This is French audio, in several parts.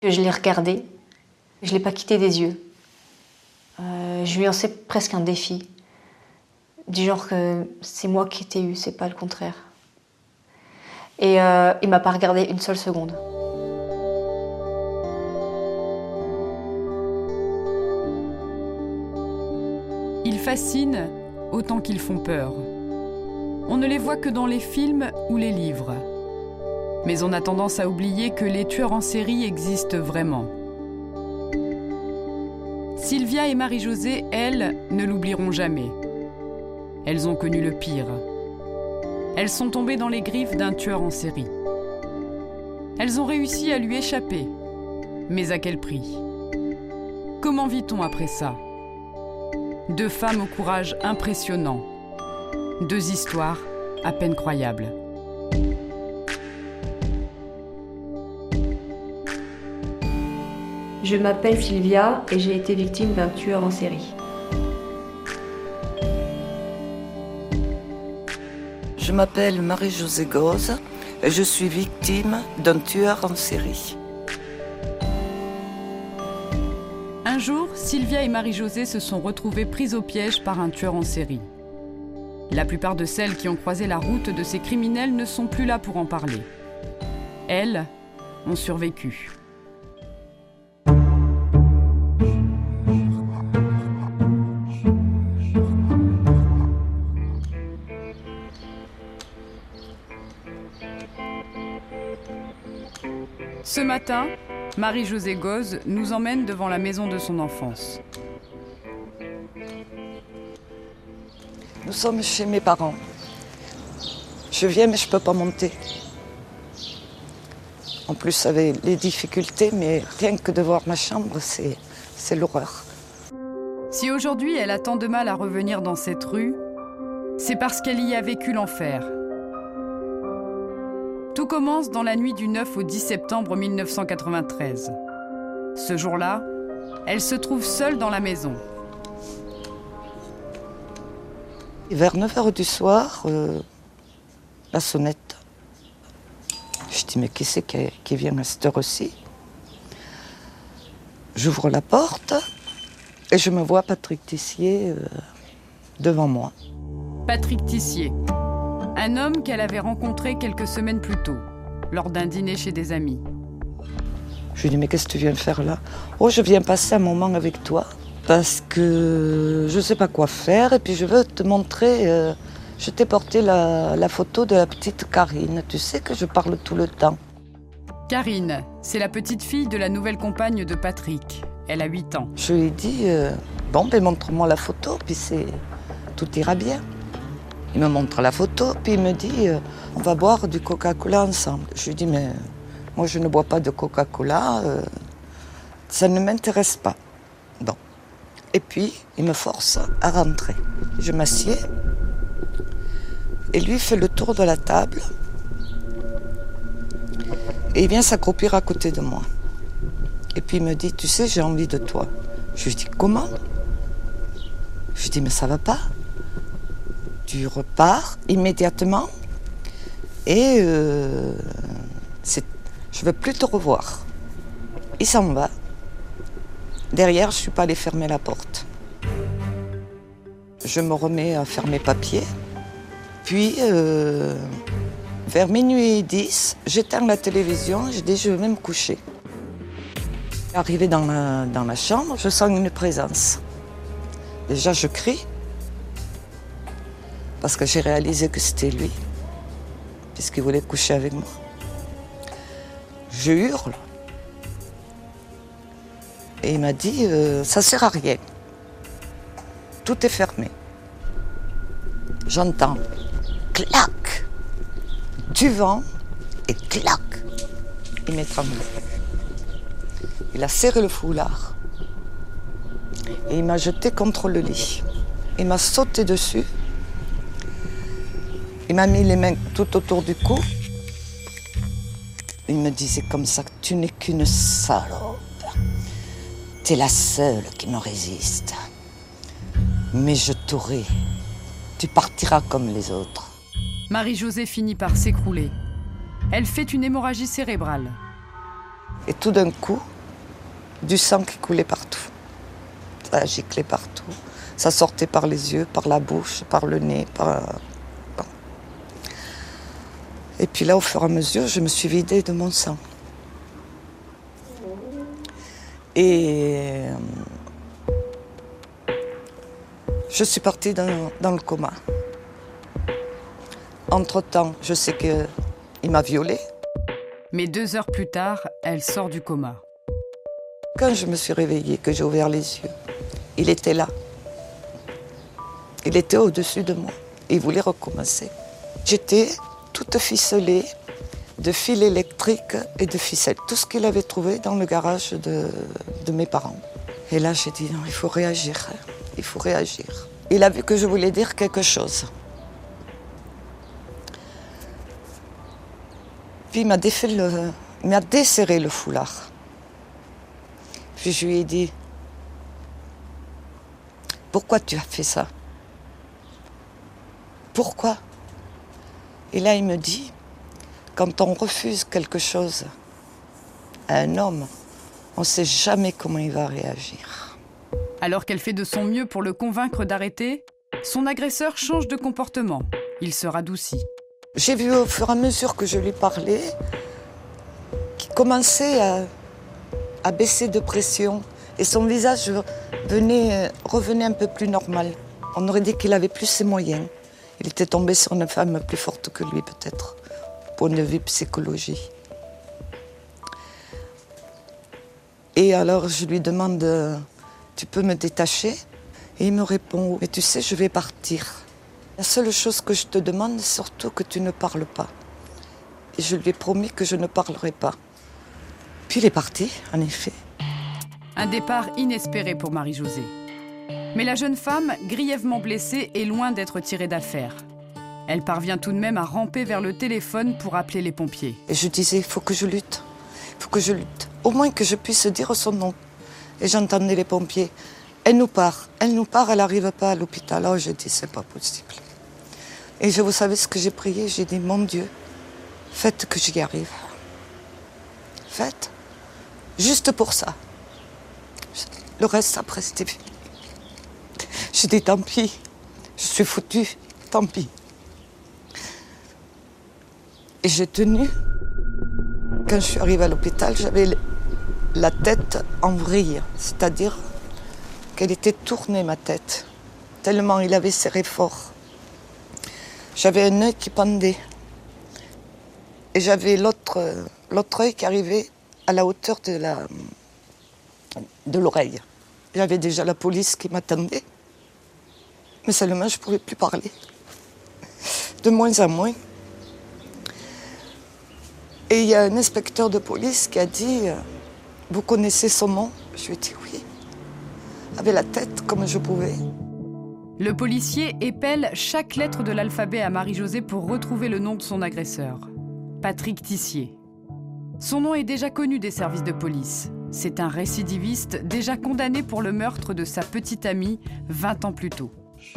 Je l'ai regardé, je ne l'ai pas quitté des yeux. Je lui lançais presque un défi, du genre que c'est moi qui t'ai eu, c'est pas le contraire. Et il m'a pas regardé une seule seconde. Ils fascinent autant qu'ils font peur. On ne les voit que dans les films ou les livres. Mais on a tendance à oublier que les tueurs en série existent vraiment. Sylvia et Marie-Josée, elles, ne l'oublieront jamais. Elles ont connu le pire. Elles sont tombées dans les griffes d'un tueur en série. Elles ont réussi à lui échapper. Mais à quel prix? Comment vit-on après ça? Deux femmes au courage impressionnant. Deux histoires à peine croyables. Je m'appelle Sylvia et j'ai été victime d'un tueur en série. Je m'appelle Marie-Josée Goz et je suis victime d'un tueur en série. Un jour, Sylvia et Marie-Josée se sont retrouvées prises au piège par un tueur en série. La plupart de celles qui ont croisé la route de ces criminels ne sont plus là pour en parler. Elles ont survécu. Ce matin, Marie-Josée Goz nous emmène devant la maison de son enfance. Nous sommes chez mes parents. Je viens mais je ne peux pas monter. En plus avec les difficultés, mais rien que de voir ma chambre, c'est l'horreur. Si aujourd'hui elle a tant de mal à revenir dans cette rue, c'est parce qu'elle y a vécu l'enfer. Tout commence dans la nuit du 9 au 10 septembre 1993. Ce jour-là, elle se trouve seule dans la maison. Vers 9h du soir, la sonnette. Je dis, mais qui c'est qui vient à cette heure-ci? J'ouvre la porte et je me vois Patrick Tissier devant moi. Patrick Tissier, un homme qu'elle avait rencontré quelques semaines plus tôt, lors d'un dîner chez des amis. Je lui dis, mais qu'est-ce que tu viens faire là? Oh, je viens passer un moment avec toi parce que je ne sais pas quoi faire et puis je veux te montrer... Je t'ai porté la photo de la petite Karine. Tu sais que je parle tout le temps. Karine, c'est la petite fille de la nouvelle compagne de Patrick. Elle a 8 ans. Je lui ai dit, bon, ben montre-moi la photo, puis tout ira bien. Il me montre la photo, puis il me dit, on va boire du Coca-Cola ensemble. Je lui dis, mais moi je ne bois pas de Coca-Cola, ça ne m'intéresse pas. Bon. Et puis, il me force à rentrer. Je m'assieds. Et lui fait le tour de la table et il vient s'accroupir à côté de moi. Et puis il me dit, tu sais, j'ai envie de toi. Je lui dis, comment? Je lui dis, mais ça va pas. Tu repars immédiatement et je veux plus te revoir. Il s'en va. Derrière, je suis pas allée fermer la porte. Je me remets à faire mes papiers. Puis, vers minuit et 10, j'éteins la télévision et je dis, je vais me coucher. Arrivé dans la chambre, je sens une présence. Déjà, je crie, parce que j'ai réalisé que c'était lui, puisqu'il voulait coucher avec moi. Je hurle. Et il m'a dit, ça sert à rien. Tout est fermé. J'entends. Clac! Du vent et clac! Il m'étrangle. Il a serré le foulard et il m'a jeté contre le lit. Il m'a sauté dessus. Il m'a mis les mains tout autour du cou. Il me disait comme ça, tu n'es qu'une salope. T'es la seule qui me résiste. Mais je t'aurai. Tu partiras comme les autres. Marie-Josée finit par s'écrouler. Elle fait une hémorragie cérébrale. Et tout d'un coup, du sang qui coulait partout. Ça giclait partout. Ça sortait par les yeux, par la bouche, par le nez. Et puis là, au fur et à mesure, je me suis vidée de mon sang. Et je suis partie dans le coma. Entre-temps, je sais qu'il m'a violée. Mais 2 heures plus tard, elle sort du coma. Quand je me suis réveillée, que j'ai ouvert les yeux, il était là. Il était au-dessus de moi. Il voulait recommencer. J'étais toute ficelée de fils électriques et de ficelles. Tout ce qu'il avait trouvé dans le garage de mes parents. Et là, j'ai dit, non, il faut réagir. Il faut réagir. Il a vu que je voulais dire quelque chose. Puis il m'a desserré le foulard. Puis je lui ai dit, pourquoi tu as fait ça? Pourquoi? Et là, il me dit, quand on refuse quelque chose à un homme, on ne sait jamais comment il va réagir. Alors qu'elle fait de son mieux pour le convaincre d'arrêter, son agresseur change de comportement. Il se radoucit. J'ai vu au fur et à mesure que je lui parlais qu'il commençait à baisser de pression et son visage revenait un peu plus normal. On aurait dit qu'il avait plus ses moyens. Il était tombé sur une femme plus forte que lui peut-être, point de vue psychologie. Et alors je lui demande, tu peux me détacher? Et il me répond, mais tu sais, je vais partir. La seule chose que je te demande, c'est surtout que tu ne parles pas. Et je lui ai promis que je ne parlerai pas. Puis il est parti, en effet. Un départ inespéré pour Marie-Josée. Mais la jeune femme, grièvement blessée, est loin d'être tirée d'affaire. Elle parvient tout de même à ramper vers le téléphone pour appeler les pompiers. Et je disais, il faut que je lutte. Il faut que je lutte. Au moins que je puisse dire son nom. Et j'entendais les pompiers. Elle nous part, elle n'arrive pas à l'hôpital. Alors je dis, c'est pas possible. Et vous savez ce que j'ai prié? J'ai dit, mon Dieu, faites que j'y arrive. Faites. Juste pour ça. Le reste, après, c'était fini. J'ai dit, tant pis. Je suis foutue. Tant pis. Et j'ai tenu. Quand je suis arrivée à l'hôpital, j'avais la tête en vrille. C'est-à-dire qu'elle était tournée, ma tête. Tellement il avait serré fort. J'avais un œil qui pendait. Et j'avais l'autre œil qui arrivait à la hauteur de l'oreille. J'avais déjà la police qui m'attendait. Mais seulement, je ne pouvais plus parler. De moins en moins. Et il y a un inspecteur de police qui a dit, vous connaissez son nom? Je lui ai dit oui. Avec la tête comme je pouvais. Le policier épelle chaque lettre de l'alphabet à Marie-Josée pour retrouver le nom de son agresseur. Patrick Tissier. Son nom est déjà connu des services de police. C'est un récidiviste déjà condamné pour le meurtre de sa petite amie 20 ans plus tôt.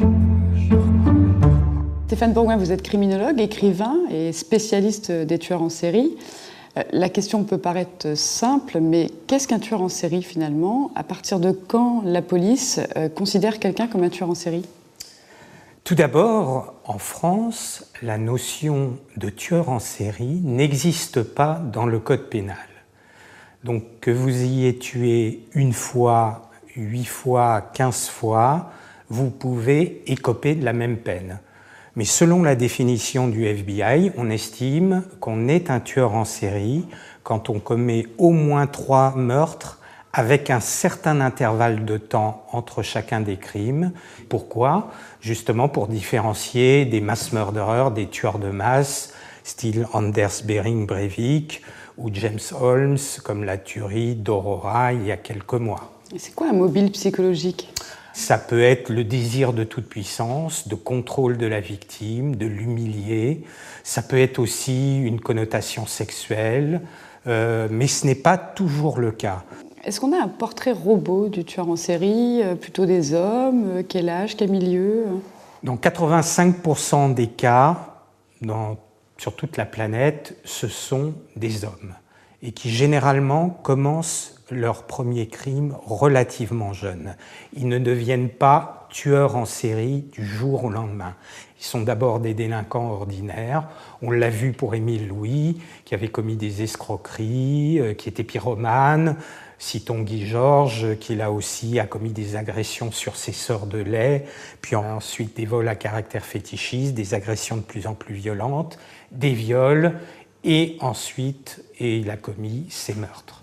Stéphane Bourgoin, vous êtes criminologue, écrivain et spécialiste des tueurs en série. La question peut paraître simple, mais qu'est-ce qu'un tueur en série finalement? À partir de quand la police considère quelqu'un comme un tueur en série? Tout d'abord, en France, la notion de tueur en série n'existe pas dans le code pénal. Donc que vous ayez tué 1 fois, 8 fois, 15 fois, vous pouvez écoper de la même peine. Mais selon la définition du FBI, on estime qu'on est un tueur en série quand on commet au moins 3 meurtres avec un certain intervalle de temps entre chacun des crimes. Pourquoi? Justement pour différencier des mass murderers, des tueurs de masse, style Anders Behring Breivik ou James Holmes, comme la tuerie d'Aurora il y a quelques mois. Et c'est quoi un mobile psychologique? Ça peut être le désir de toute puissance, de contrôle de la victime, de l'humilier. Ça peut être aussi une connotation sexuelle, mais ce n'est pas toujours le cas. Est-ce qu'on a un portrait robot du tueur en série, plutôt des hommes? Quel âge, quel milieu? Dans 85% des cas, sur toute la planète, ce sont des hommes. et qui généralement commencent leur premier crime relativement jeunes. Ils ne deviennent pas tueurs en série du jour au lendemain. Ils sont d'abord des délinquants ordinaires. On l'a vu pour Émile Louis, qui avait commis des escroqueries, qui était pyromane. Citons Guy Georges, qui là aussi a commis des agressions sur ses sœurs de lait, puis ensuite des vols à caractère fétichiste, des agressions de plus en plus violentes, des viols, et ensuite, il a commis ses meurtres.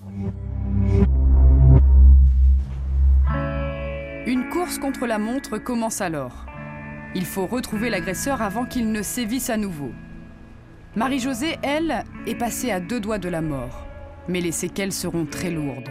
Une course contre la montre commence alors. Il faut retrouver l'agresseur avant qu'il ne sévisse à nouveau. Marie-Josée, elle, est passée à 2 doigts de la mort, mais les séquelles seront très lourdes.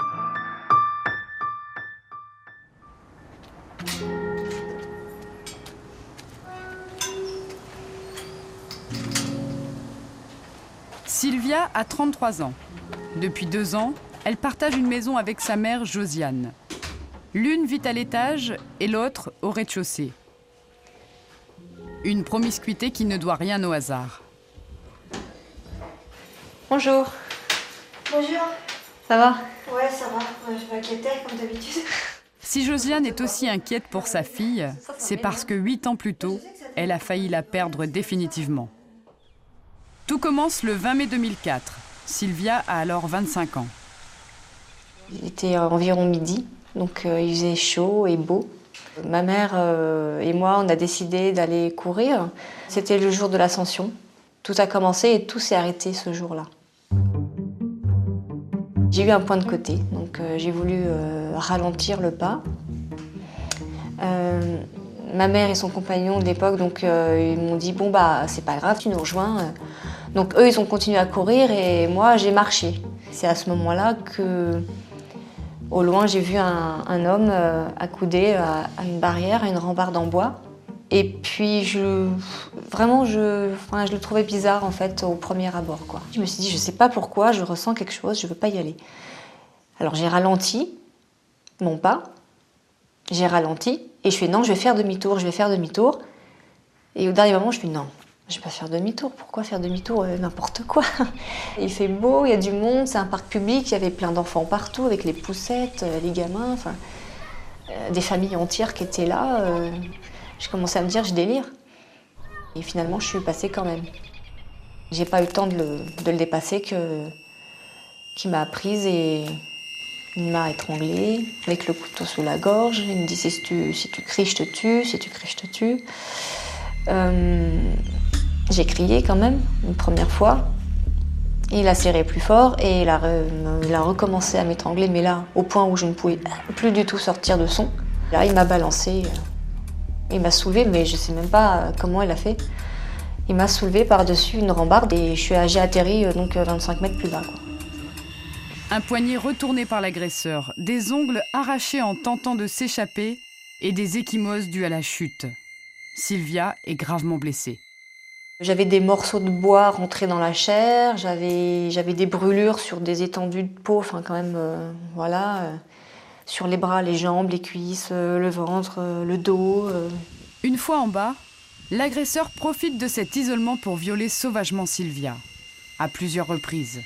Sylvia a 33 ans. Depuis 2 ans, elle partage une maison avec sa mère Josiane. L'une vit à l'étage et l'autre au rez-de-chaussée. Une promiscuité qui ne doit rien au hasard. Bonjour. Bonjour. Ça va? Ouais, ça va. Je m'inquiétais comme d'habitude. Si Josiane est aussi inquiète pour sa fille, c'est parce que 8 ans plus tôt, elle a failli la perdre définitivement. Tout commence le 20 mai 2004. Sylvia a alors 25 ans. Il était environ midi, donc il faisait chaud et beau. Ma mère et moi, on a décidé d'aller courir. C'était le jour de l'Ascension. Tout a commencé et tout s'est arrêté ce jour-là. J'ai eu un point de côté, donc j'ai voulu ralentir le pas. Ma mère et son compagnon de l'époque, donc ils m'ont dit bon bah c'est pas grave, tu nous rejoins. Donc eux ils ont continué à courir et moi j'ai marché. C'est à ce moment-là que au loin j'ai vu un homme accoudé à une barrière, à une rambarde en bois. Et puis je le trouvais bizarre en fait au premier abord quoi. Je me suis dit je sais pas pourquoi, je ressens quelque chose, je veux pas y aller. Alors j'ai ralenti mon pas, j'ai ralenti et je fais non je vais faire demi-tour. Et au dernier moment je fais non, je vais pas faire demi-tour, pourquoi faire demi-tour, n'importe quoi. Il fait beau, il y a du monde, c'est un parc public, il y avait plein d'enfants partout avec les poussettes, les gamins, enfin des familles entières qui étaient là. Je commençais à me dire, je délire. Et finalement, je suis passée quand même. J'ai pas eu le temps de le dépasser qu'il m'a prise et il m'a étranglée avec le couteau sous la gorge. Il me dit, si tu cries, je te tue, si tu cries, je te tue. J'ai crié quand même, une première fois. Il a serré plus fort et il a recommencé à m'étrangler, mais là, au point où je ne pouvais plus du tout sortir de son. Là, il m'a balancée. Il m'a soulevée, mais je ne sais même pas comment il a fait. Il m'a soulevée par-dessus une rambarde et j'ai atterri donc 25 mètres plus bas. Quoi. Un poignet retourné par l'agresseur, des ongles arrachés en tentant de s'échapper et des ecchymoses dues à la chute. Sylvia est gravement blessée. J'avais des morceaux de bois rentrés dans la chair, j'avais des brûlures sur des étendues de peau, enfin quand même, sur les bras, les jambes, les cuisses, le ventre, le dos. Une fois en bas, l'agresseur profite de cet isolement pour violer sauvagement Sylvia, à plusieurs reprises.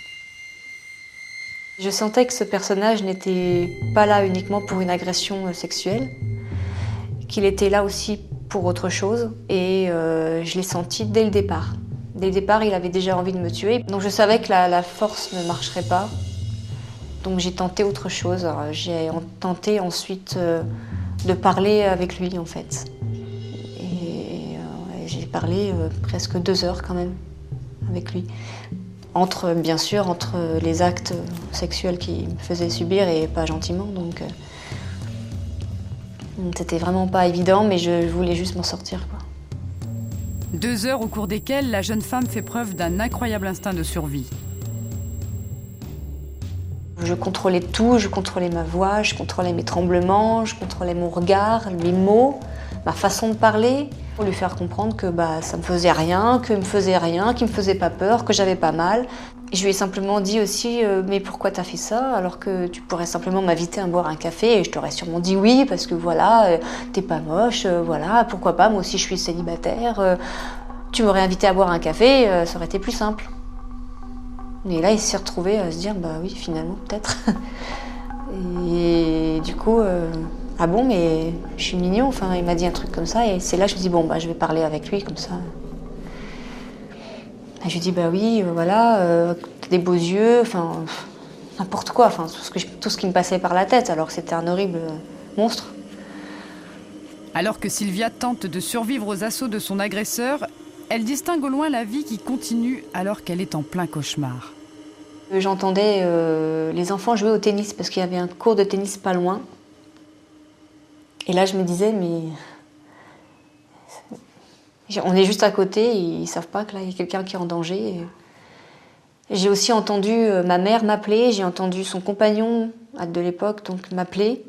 Je sentais que ce personnage n'était pas là uniquement pour une agression sexuelle, qu'il était là aussi pour autre chose, et je l'ai senti dès le départ. Dès le départ, il avait déjà envie de me tuer, donc je savais que la force ne marcherait pas. Donc j'ai tenté autre chose. Alors, j'ai tenté ensuite de parler avec lui en fait. Et j'ai parlé presque 2 heures quand même avec lui. Bien sûr, entre les actes sexuels qu'il me faisait subir et pas gentiment. Donc c'était vraiment pas évident, mais je voulais juste m'en sortir, quoi. 2 heures au cours desquelles la jeune femme fait preuve d'un incroyable instinct de survie. Je contrôlais tout, je contrôlais ma voix, je contrôlais mes tremblements, je contrôlais mon regard, mes mots, ma façon de parler, pour lui faire comprendre que ça me faisait rien, qu'il me faisait pas peur, que j'avais pas mal. Et je lui ai simplement dit aussi mais pourquoi t'as fait ça alors que tu pourrais simplement m'inviter à boire un café et je t'aurais sûrement dit oui parce que voilà, t'es pas moche, voilà, pourquoi pas, moi aussi je suis célibataire, tu m'aurais invité à boire un café, ça aurait été plus simple. Et là, il s'est retrouvé à se dire, bah oui, finalement, peut-être. Et du coup, ah bon, mais je suis mignon. Enfin, il m'a dit un truc comme ça. Et c'est là que je me dis, bon, bah, je vais parler avec lui, comme ça. Et je lui dis, bah oui, voilà, t'as des beaux yeux, enfin, n'importe quoi. Enfin, tout ce qui me passait par la tête, alors que c'était un horrible monstre. Alors que Sylvia tente de survivre aux assauts de son agresseur, elle distingue au loin la vie qui continue alors qu'elle est en plein cauchemar. J'entendais les enfants jouer au tennis parce qu'il y avait un cours de tennis pas loin. Et là, je me disais, mais on est juste à côté, ils savent pas que là, il y a quelqu'un qui est en danger. Et j'ai aussi entendu ma mère m'appeler, j'ai entendu son compagnon de l'époque donc m'appeler.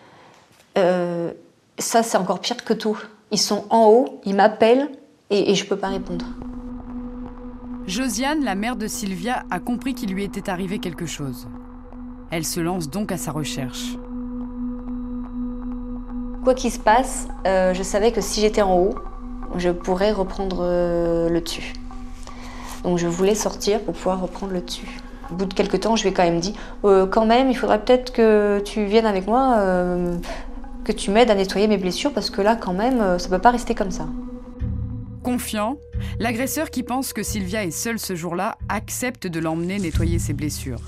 Ça, c'est encore pire que tout. Ils sont en haut, ils m'appellent et je peux pas répondre. Josiane, la mère de Sylvia, a compris qu'il lui était arrivé quelque chose. Elle se lance donc à sa recherche. Quoi qu'il se passe, je savais que si j'étais en haut, je pourrais reprendre le dessus. Donc je voulais sortir pour pouvoir reprendre le dessus. Au bout de quelques temps, je lui ai quand même dit quand même, il faudrait peut-être que tu viennes avec moi, que tu m'aides à nettoyer mes blessures, parce que là, quand même, ça peut pas rester comme ça. Confiant, l'agresseur qui pense que Sylvia est seule ce jour-là accepte de l'emmener nettoyer ses blessures.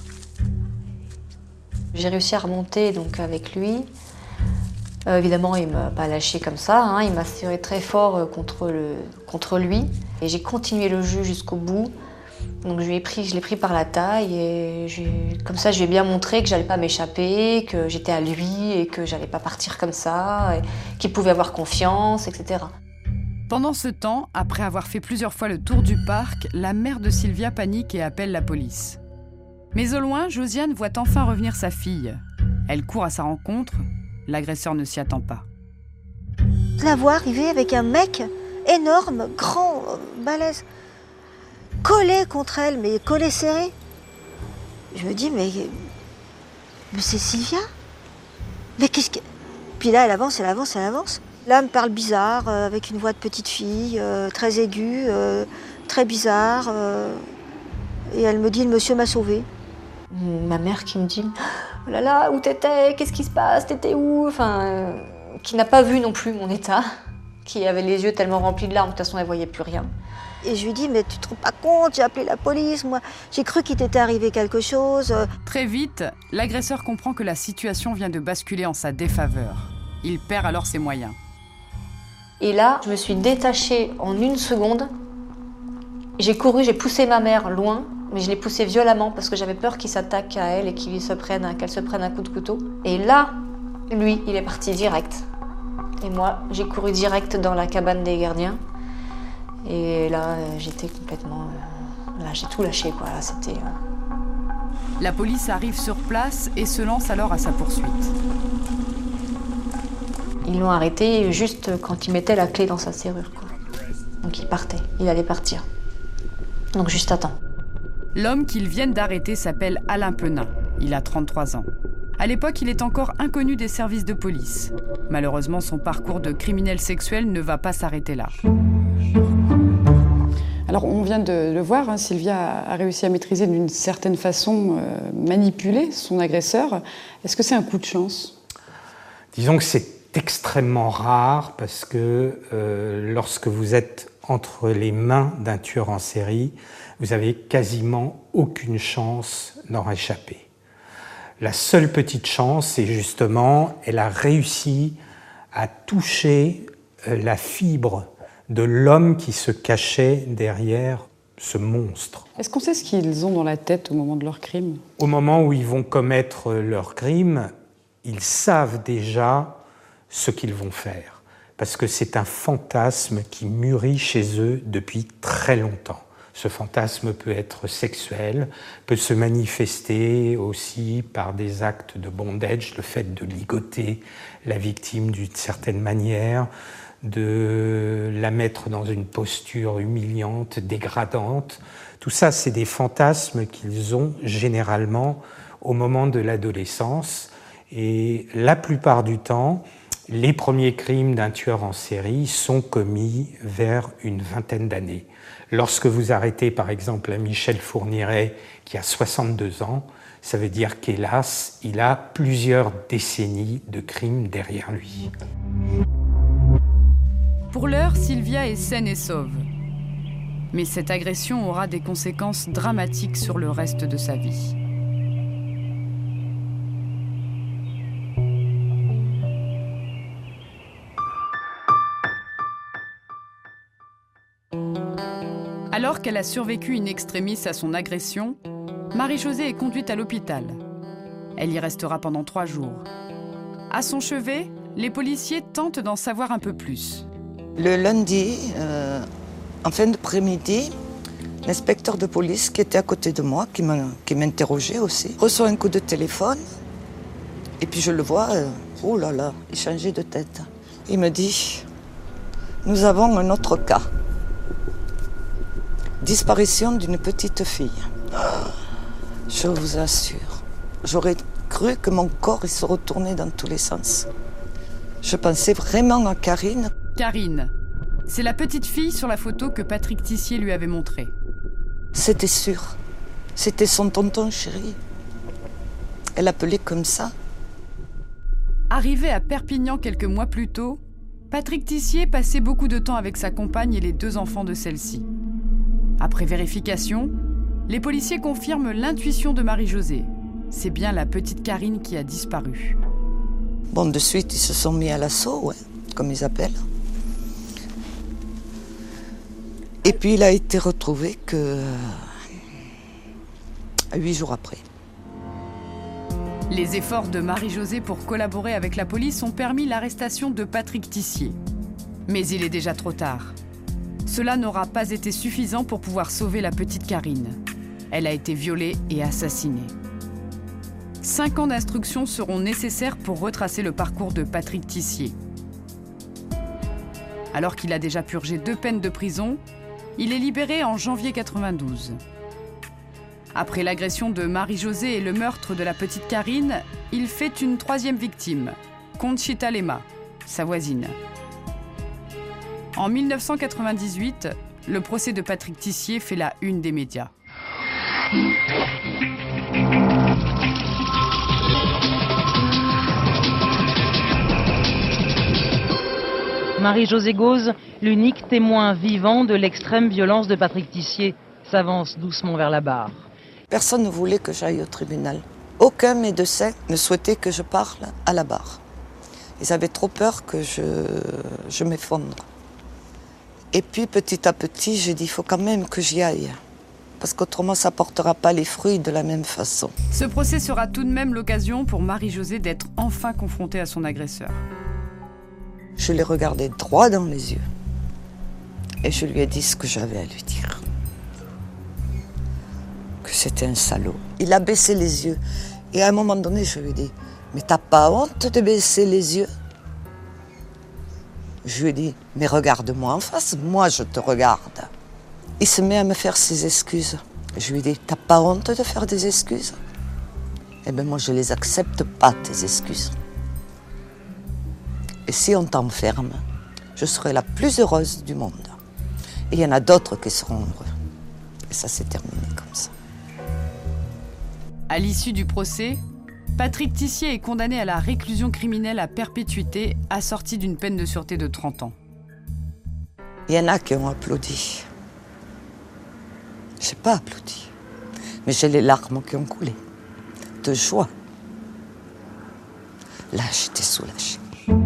J'ai réussi à remonter donc avec lui. Évidemment, il ne m'a pas lâché comme ça, hein. Il m'a serré très fort contre lui. Et j'ai continué le jeu jusqu'au bout. Donc je l'ai pris par la taille et comme ça, je lui ai bien montré que j'allais pas m'échapper, que j'étais à lui et que j'allais pas partir comme ça, et qu'il pouvait avoir confiance, etc. Pendant ce temps, après avoir fait plusieurs fois le tour du parc, la mère de Sylvia panique et appelle la police. Mais au loin, Josiane voit enfin revenir sa fille. Elle court à sa rencontre. L'agresseur ne s'y attend pas. Je la vois arriver avec un mec énorme, grand, balèze, collé contre elle, mais collé serré. Je me dis, mais c'est Sylvia? Mais qu'est-ce que... Puis là, elle avance. Là, elle me parle bizarre, avec une voix de petite fille, très aiguë, très bizarre. Et elle me dit, le monsieur m'a sauvée. Ma mère qui me dit oh là là, où t'étais? Qu'est-ce qui se passe? T'étais où? Enfin, qui n'a pas vu non plus mon état, qui avait les yeux tellement remplis de larmes, de toute façon elle voyait plus rien. Et je lui dis, mais tu te rends pas compte, j'ai appelé la police, moi. J'ai cru qu'il t'était arrivé quelque chose. Très vite, l'agresseur comprend que la situation vient de basculer en sa défaveur. Il perd alors ses moyens. Et là, je me suis détachée en une seconde. J'ai couru, j'ai poussé ma mère loin, mais je l'ai poussée violemment parce que j'avais peur qu'il s'attaque à elle et qu'elle se prenne un coup de couteau. Et là, lui, il est parti direct. Et moi, j'ai couru direct dans la cabane des gardiens. Et là, j'étais complètement... là, j'ai tout lâché, quoi. Là, c'était... La police arrive sur place et se lance alors à sa poursuite. Ils l'ont arrêté juste quand il mettait la clé dans sa serrure, quoi. Donc il partait, il allait partir. Donc juste à temps. L'homme qu'ils viennent d'arrêter s'appelle Alain Penin. Il a 33 ans. À l'époque, il est encore inconnu des services de police. Malheureusement, son parcours de criminel sexuel ne va pas s'arrêter là. Alors, on vient de le voir, hein, Sylvia a réussi à maîtriser d'une certaine façon, manipuler son agresseur. Est-ce que c'est un coup de chance? Disons que c'est extrêmement rare parce que lorsque vous êtes entre les mains d'un tueur en série, vous avez quasiment aucune chance d'en échapper. La seule petite chance, c'est justement, elle a réussi à toucher la fibre de l'homme qui se cachait derrière ce monstre. Est-ce qu'on sait ce qu'ils ont dans la tête au moment de leur crime? Au moment où ils vont commettre leur crime, ils savent déjà ce qu'ils vont faire, parce que c'est un fantasme qui mûrit chez eux depuis très longtemps. Ce fantasme peut être sexuel, peut se manifester aussi par des actes de bondage, le fait de ligoter la victime d'une certaine manière, de la mettre dans une posture humiliante, dégradante. Tout ça, c'est des fantasmes qu'ils ont généralement au moment de l'adolescence. Et la plupart du temps, les premiers crimes d'un tueur en série sont commis vers une vingtaine d'années. Lorsque vous arrêtez par exemple un Michel Fourniret qui a 62 ans, ça veut dire qu'hélas, il a plusieurs décennies de crimes derrière lui. Pour l'heure, Sylvia est saine et sauve. Mais cette agression aura des conséquences dramatiques sur le reste de sa vie. Alors qu'elle a survécu in extremis à son agression, Marie-Josée est conduite à l'hôpital. Elle y restera pendant 3 jours. À son chevet, les policiers tentent d'en savoir un peu plus. Le lundi, en fin d'après-midi, l'inspecteur de police qui était à côté de moi, qui m'interrogeait aussi, reçoit un coup de téléphone. Et puis je le vois, oh là là, il changeait de tête. Il me dit, nous avons un autre cas. Disparition d'une petite fille. Je vous assure, j'aurais cru que mon corps il se retournait dans tous les sens. Je pensais vraiment à Karine. Karine, c'est la petite fille sur la photo que Patrick Tissier lui avait montrée. C'était sûr, c'était son tonton chéri. Elle l'appelait comme ça. Arrivé à Perpignan quelques mois plus tôt, Patrick Tissier passait beaucoup de temps avec sa compagne et les 2 enfants de celle-ci. Après vérification, les policiers confirment l'intuition de Marie-Josée. C'est bien la petite Karine qui a disparu. Bon, de suite, ils se sont mis à l'assaut, ouais, comme ils appellent. Et puis, il a été retrouvé que 8 jours après. Les efforts de Marie-Josée pour collaborer avec la police ont permis l'arrestation de Patrick Tissier. Mais il est déjà trop tard. Cela n'aura pas été suffisant pour pouvoir sauver la petite Karine. Elle a été violée et assassinée. 5 ans d'instruction seront nécessaires pour retracer le parcours de Patrick Tissier. Alors qu'il a déjà purgé 2 peines de prison, il est libéré en janvier 92. Après l'agression de Marie-Josée et le meurtre de la petite Karine, il fait une 3e victime, Conchita Lema, sa voisine. En 1998, le procès de Patrick Tissier fait la une des médias. Marie-Josée Gauze, l'unique témoin vivant de l'extrême violence de Patrick Tissier, s'avance doucement vers la barre. Personne ne voulait que j'aille au tribunal. Aucun médecin ne souhaitait que je parle à la barre. Ils avaient trop peur que je m'effondre. Et puis petit à petit, j'ai dit, il faut quand même que j'y aille. Parce qu'autrement, ça ne portera pas les fruits de la même façon. Ce procès sera tout de même l'occasion pour Marie-Josée d'être enfin confrontée à son agresseur. Je l'ai regardé droit dans les yeux. Et je lui ai dit ce que j'avais à lui dire. Que c'était un salaud. Il a baissé les yeux. Et à un moment donné, je lui ai dit, mais t'as pas honte de baisser les yeux ? Je lui ai dit, mais regarde-moi en face, moi je te regarde. Il se met à me faire ses excuses. Je lui ai dit, t'as pas honte de faire des excuses ? Eh bien moi je les accepte pas, tes excuses. Et si on t'enferme, je serai la plus heureuse du monde. Et il y en a d'autres qui seront heureux. Et ça s'est terminé comme ça. À l'issue du procès, Patrick Tissier est condamné à la réclusion criminelle à perpétuité, assortie d'une peine de sûreté de 30 ans. Il y en a qui ont applaudi. Je n'ai pas applaudi. Mais j'ai les larmes qui ont coulé. De joie. Là, j'étais soulagée.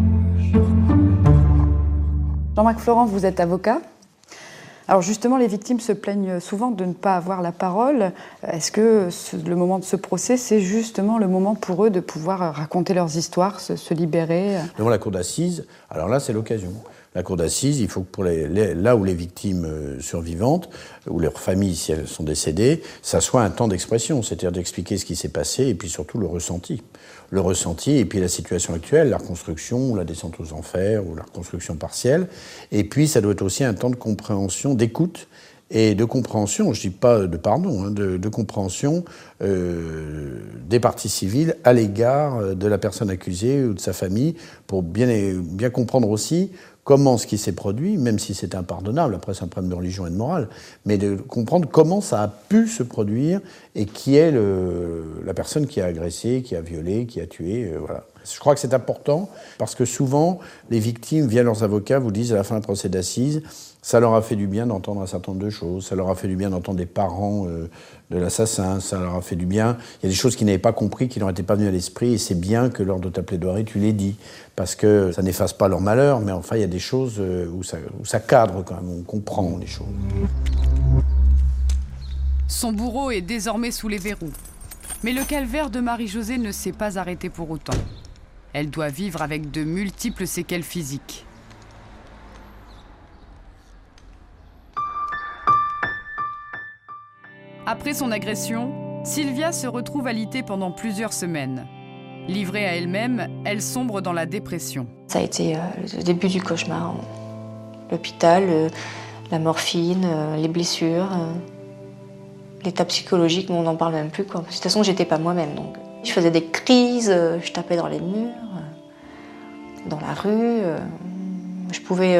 Jean-Marc Florent, vous êtes avocat. Alors justement, les victimes se plaignent souvent de ne pas avoir la parole. Est-ce que le moment de ce procès, c'est justement le moment pour eux de pouvoir raconter leurs histoires, se libérer ? Devant la cour d'assises, alors là, c'est l'occasion. La cour d'assises, il faut que pour là où les victimes survivantes, ou leurs familles, si elles sont décédées, ça soit un temps d'expression, c'est-à-dire d'expliquer ce qui s'est passé et puis surtout le ressenti. Le ressenti et puis la situation actuelle, la reconstruction, ou la descente aux enfers, ou la reconstruction partielle. Et puis, ça doit être aussi un temps de compréhension, d'écoute et de compréhension, je ne dis pas de pardon, de compréhension des parties civiles à l'égard de la personne accusée ou de sa famille, pour bien comprendre aussi comment ce qui s'est produit, même si c'est impardonnable, après c'est un problème de religion et de morale, mais de comprendre comment ça a pu se produire et qui est la personne qui a agressé, qui a violé, qui a tué, voilà. Je crois que c'est important parce que souvent, les victimes, via leurs avocats, vous disent à la fin d'un procès d'assises, ça leur a fait du bien d'entendre un certain nombre de choses, ça leur a fait du bien d'entendre des parents de l'assassin, ça leur a fait du bien. Il y a des choses qu'ils n'avaient pas compris, qui leur étaient pas venues à l'esprit, et c'est bien que lors de ta plaidoirie, tu les dis, parce que ça n'efface pas leur malheur, mais enfin, il y a des choses où ça cadre quand même, on comprend les choses. Son bourreau est désormais sous les verrous. Mais le calvaire de Marie-Josée ne s'est pas arrêté pour autant. Elle doit vivre avec de multiples séquelles physiques. Après son agression, Sylvia se retrouve alitée pendant plusieurs semaines. Livrée à elle-même, elle sombre dans la dépression. Ça a été le début du cauchemar. L'hôpital, la morphine, les blessures, l'état psychologique, on n'en parle même plus, quoi. De toute façon, j'étais pas moi-même. Donc. Je faisais des crises, je tapais dans les murs, dans la rue. Je pouvais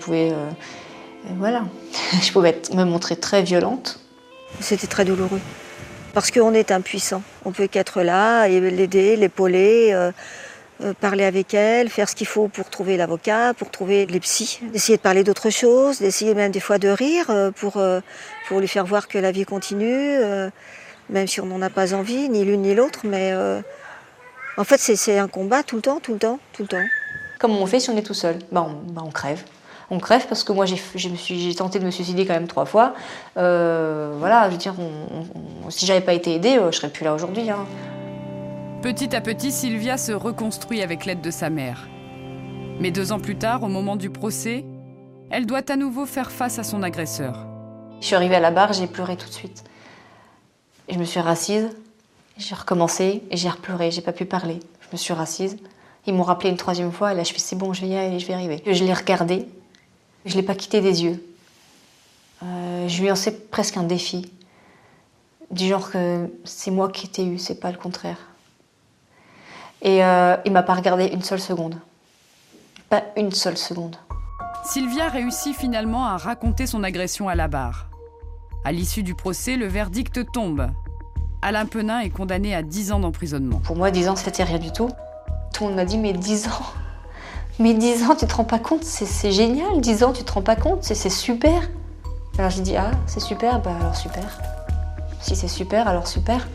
me montrer très violente. C'était très douloureux, parce qu'on est impuissant. On peut qu'être là, et l'aider, l'épauler, parler avec elle, faire ce qu'il faut pour trouver l'avocat, pour trouver les psys, d'essayer de parler d'autre chose, d'essayer même des fois de rire pour lui faire voir que la vie continue, même si on n'en a pas envie, ni l'une ni l'autre, mais en fait c'est un combat tout le temps. Comment on fait si on est tout seul ? On crève. On crève parce que moi j'ai tenté de me suicider quand même 3 fois. Voilà, je veux dire, si j'avais pas été aidée, je serais plus là aujourd'hui. Hein. Petit à petit, Sylvia se reconstruit avec l'aide de sa mère. Mais 2 ans plus tard, au moment du procès, elle doit à nouveau faire face à son agresseur. Je suis arrivée à la barre, j'ai pleuré tout de suite. Je me suis rassise, j'ai recommencé et j'ai repleuré, j'ai pas pu parler. Je me suis rassise. Ils m'ont rappelé une 3e fois et là je me suis dit c'est bon, je vais y aller, je vais arriver. Je l'ai regardé. Je ne l'ai pas quitté des yeux. Je lui lançais presque un défi. Du genre que c'est moi qui t'ai eu, c'est pas le contraire. Et il m'a pas regardé une seule seconde. Pas une seule seconde. Sylvia réussit finalement à raconter son agression à la barre. À l'issue du procès, le verdict tombe. Alain Penin est condamné à 10 ans d'emprisonnement. Pour moi, 10 ans, c'était rien du tout. Tout le monde m'a dit, mais 10 ans Mais 10 ans, tu te rends pas compte, c'est génial, 10 ans, tu te rends pas compte, c'est super. Alors j'ai dit, ah, c'est super, bah alors super. Si c'est super, alors super.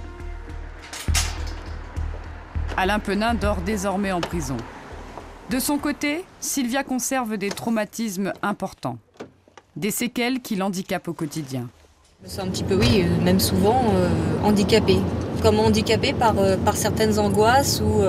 Alain Penin dort désormais en prison. De son côté, Sylvia conserve des traumatismes importants. Des séquelles qui l'handicapent au quotidien. C'est un petit peu, oui, même souvent handicapée. Comme handicapée par certaines angoisses ou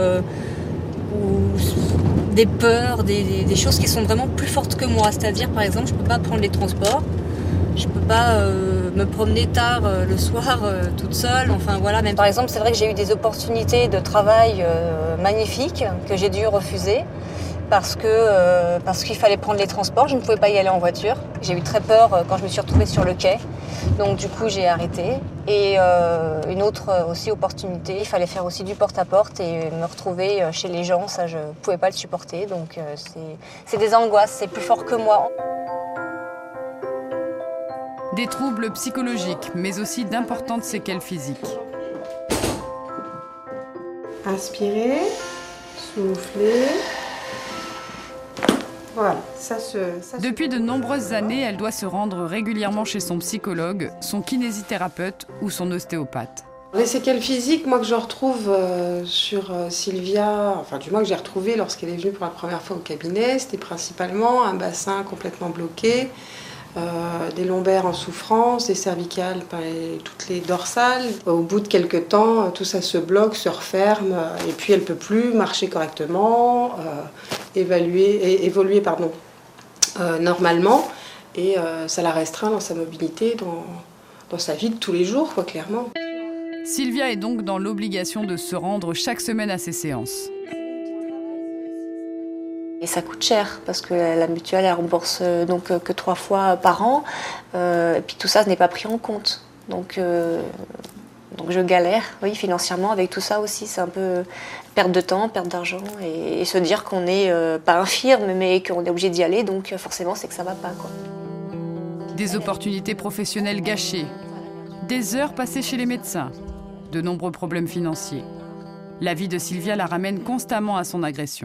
des peurs, des choses qui sont vraiment plus fortes que moi. C'est-à-dire, par exemple, je ne peux pas prendre les transports, je ne peux pas me promener tard le soir toute seule. Enfin voilà. Même par exemple, c'est vrai que j'ai eu des opportunités de travail magnifiques que j'ai dû refuser parce qu'il fallait prendre les transports. Je ne pouvais pas y aller en voiture. J'ai eu très peur quand je me suis retrouvée sur le quai. Donc du coup, j'ai arrêté. Et une autre aussi opportunité, il fallait faire aussi du porte-à-porte et me retrouver chez les gens, ça je ne pouvais pas le supporter. Donc c'est des angoisses, c'est plus fort que moi. Des troubles psychologiques, mais aussi d'importantes séquelles physiques. Inspirez, soufflez. Voilà, Depuis de nombreuses années, elle doit se rendre régulièrement chez son psychologue, son kinésithérapeute ou son ostéopathe. Les séquelles physiques, moi que je retrouve sur Sylvia, enfin du moins que j'ai retrouvé lorsqu'elle est venue pour la première fois au cabinet, c'était principalement un bassin complètement bloqué, des lombaires en souffrance, des cervicales, toutes les dorsales. Au bout de quelques temps, tout ça se bloque, se referme, et puis elle ne peut plus marcher correctement, évoluer normalement, et ça la restreint dans sa mobilité, dans sa vie de tous les jours, quoi, clairement. Sylvia est donc dans l'obligation de se rendre chaque semaine à ses séances. Et ça coûte cher parce que la mutuelle elle rembourse donc que 3 fois par an. Et puis tout ça n'est pas pris en compte. Donc je galère, oui, financièrement avec tout ça aussi. C'est un peu perte de temps, perte d'argent et se dire qu'on n'est pas infirme mais qu'on est obligé d'y aller. Donc forcément c'est que ça va pas, quoi. Des opportunités professionnelles gâchées, des heures passées chez les médecins, de nombreux problèmes financiers. La vie de Sylvia la ramène constamment à son agression.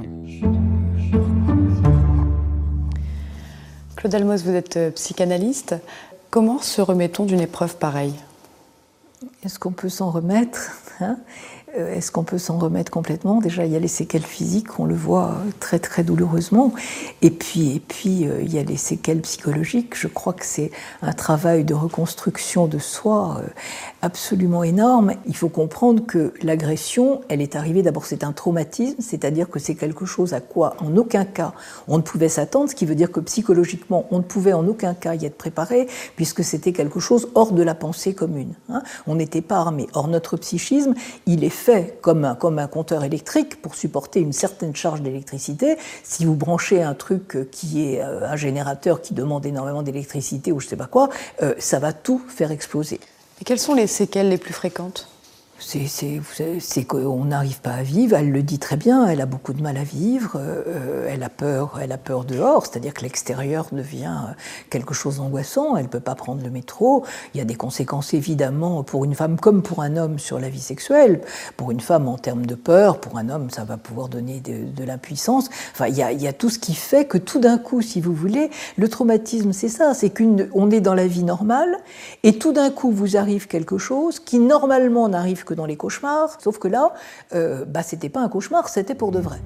Claude Almos, vous êtes psychanalyste. Comment se remet-on d'une épreuve pareille ? Est-ce qu'on peut s'en remettre, hein ? Est-ce qu'on peut s'en remettre complètement ? Déjà, il y a les séquelles physiques, on le voit très très douloureusement. Et puis, il y a les séquelles psychologiques. Je crois que c'est un travail de reconstruction de soi absolument énorme. Il faut comprendre que l'agression, elle est arrivée, d'abord c'est un traumatisme, c'est-à-dire que c'est quelque chose à quoi en aucun cas on ne pouvait s'attendre, ce qui veut dire que psychologiquement on ne pouvait en aucun cas y être préparé, puisque c'était quelque chose hors de la pensée commune, hein. On n'était pas armé. Or notre psychisme, il est fait comme un compteur électrique pour supporter une certaine charge d'électricité. Si vous branchez un truc qui est un générateur qui demande énormément d'électricité ou je sais pas quoi, ça va tout faire exploser. Et quelles sont les séquelles les plus fréquentes ? C'est qu'on n'arrive pas à vivre, elle le dit très bien, elle a beaucoup de mal à vivre, elle a peur dehors, c'est-à-dire que l'extérieur devient quelque chose d'angoissant, elle ne peut pas prendre le métro, il y a des conséquences évidemment pour une femme comme pour un homme sur la vie sexuelle, pour une femme en termes de peur, pour un homme ça va pouvoir donner de l'impuissance, enfin il y a tout ce qui fait que tout d'un coup, si vous voulez, le traumatisme c'est ça, c'est qu'on est dans la vie normale et tout d'un coup vous arrive quelque chose qui normalement n'arrive que dans les cauchemars, sauf que là, c'était pas un cauchemar, c'était pour de vrai.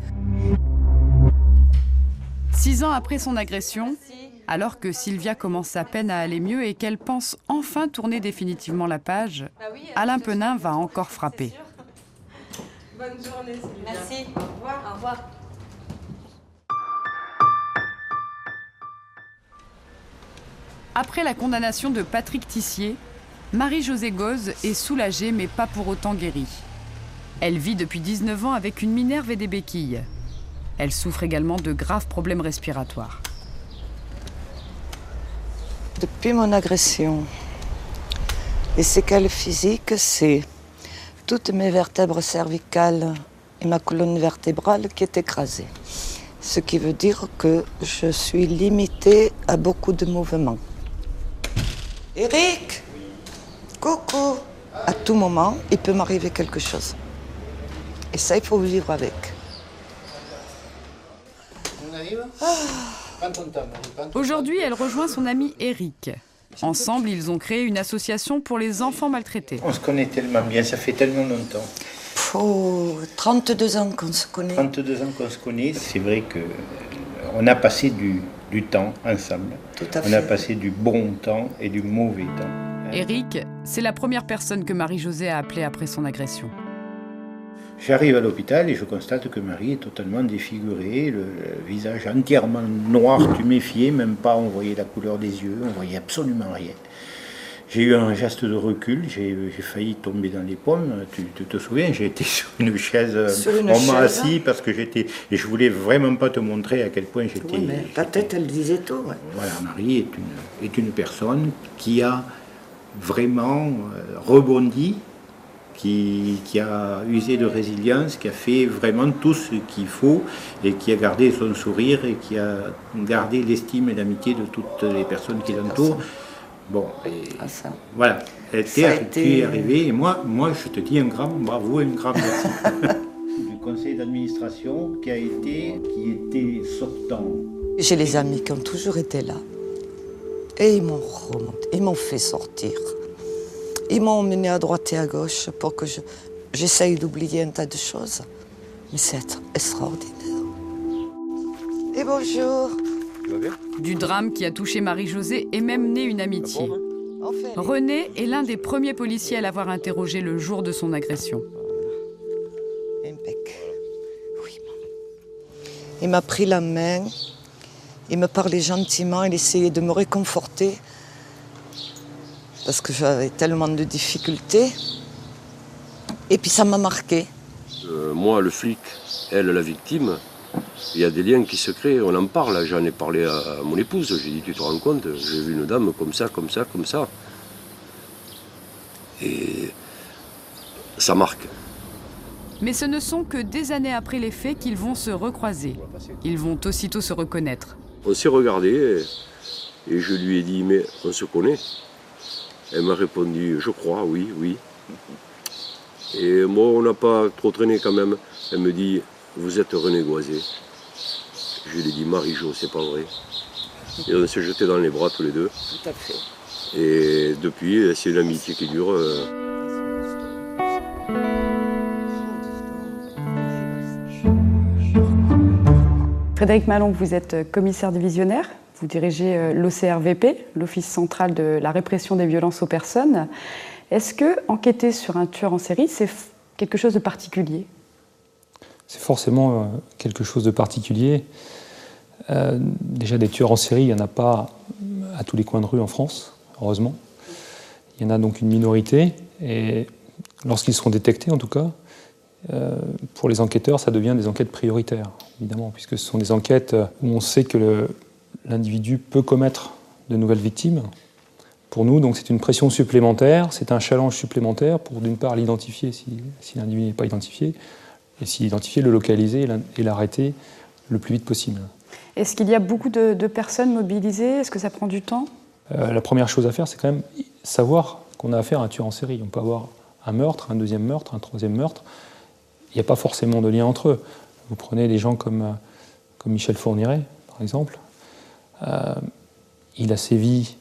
6 ans après son agression, alors que Sylvia commence à peine à aller mieux et qu'elle pense enfin tourner définitivement la page, Alain Penin va encore frapper. Bonne journée, Sylvia. Merci. Au revoir. Au revoir. Après la condamnation de Patrick Tissier, Marie-Josée Gauze est soulagée mais pas pour autant guérie. Elle vit depuis 19 ans avec une minerve et des béquilles. Elle souffre également de graves problèmes respiratoires. Depuis mon agression, les séquelles physiques, c'est toutes mes vertèbres cervicales et ma colonne vertébrale qui est écrasée. Ce qui veut dire que je suis limitée à beaucoup de mouvements. Eric! Coucou! À tout moment, il peut m'arriver quelque chose. Et ça, il faut vivre avec. Aujourd'hui, elle rejoint son ami Eric. Ensemble, ils ont créé une association pour les enfants maltraités. On se connaît tellement bien, ça fait tellement longtemps. 32 ans qu'on se connaît. 32 ans qu'on se connaît. C'est vrai qu'on a passé du temps ensemble. Tout à fait. On a passé du bon temps et du mauvais temps. Eric, c'est la première personne que Marie-Josée a appelée après son agression. J'arrive à l'hôpital et je constate que Marie est totalement défigurée, le visage entièrement noir, tuméfié, même pas on voyait la couleur des yeux, on voyait absolument rien. J'ai eu un geste de recul, j'ai failli tomber dans les pommes. Tu te souviens, j'ai été sur une chaise, on m'a assis parce que j'étais... Et je voulais vraiment pas te montrer à quel point j'étais... Oui, mais ta tête, elle disait tout. Ouais. Voilà, Marie est une personne qui a vraiment rebondi, qui a usé de résilience, qui a fait vraiment tout ce qu'il faut et qui a gardé son sourire et qui a gardé l'estime et l'amitié de toutes les personnes qui l'entourent. Bon, et voilà, tu es arrivé et moi je te dis un grand bravo et un grand merci. Du conseil d'administration qui était sortant. J'ai les amis qui ont toujours été là et ils m'ont remonté, ils m'ont fait sortir. Ils m'ont emmené à droite et à gauche pour que j'essaye d'oublier un tas de choses. Mais c'est extraordinaire. Et bonjour. Du drame qui a touché Marie-Josée est même née une amitié. René est l'un des premiers policiers à l'avoir interrogé le jour de son agression. Impec. Oui. Il m'a pris la main, il me parlait gentiment, il essayait de me réconforter parce que j'avais tellement de difficultés. Et puis ça m'a marqué. Moi, le flic, elle, la victime, Il y a des liens qui se créent, on en parle. J'en ai parlé à mon épouse. J'ai dit, tu te rends compte, j'ai vu une dame comme ça, comme ça, comme ça. Et ça marque. Mais ce ne sont que des années après les faits qu'ils vont se recroiser. Ils vont aussitôt se reconnaître. On s'est regardé et je lui ai dit, mais on se connaît. Elle m'a répondu, je crois, oui, oui. Et moi, on n'a pas trop traîné quand même. Elle me dit, vous êtes René Goisé. Je lui ai dit, Marie-Jo, c'est pas vrai. Et on s'est jetés dans les bras tous les deux. Tout à fait. Et depuis, c'est une amitié qui dure. Frédéric Malon, vous êtes commissaire divisionnaire. Vous dirigez l'OCRVP, l'Office central de la répression des violences aux personnes. Est-ce que enquêter sur un tueur en série, c'est quelque chose de particulier ? C'est forcément quelque chose de particulier. Déjà, des tueurs en série, il n'y en a pas à tous les coins de rue en France, heureusement. Il y en a donc une minorité, et lorsqu'ils seront détectés, en tout cas, pour les enquêteurs, ça devient des enquêtes prioritaires, évidemment, puisque ce sont des enquêtes où on sait que l'individu peut commettre de nouvelles victimes. Pour nous, donc, c'est une pression supplémentaire, c'est un challenge supplémentaire pour, d'une part, l'identifier si l'individu n'est pas identifié, et s'il est identifié, le localiser et l'arrêter le plus vite possible. Est-ce qu'il y a beaucoup de personnes mobilisées ? Est-ce que ça prend du temps ? La première chose à faire, c'est quand même savoir qu'on a affaire à un tueur en série. On peut avoir un meurtre, un deuxième meurtre, un troisième meurtre. Il n'y a pas forcément de lien entre eux. Vous prenez des gens comme Michel Fourniret, par exemple. Il a sévi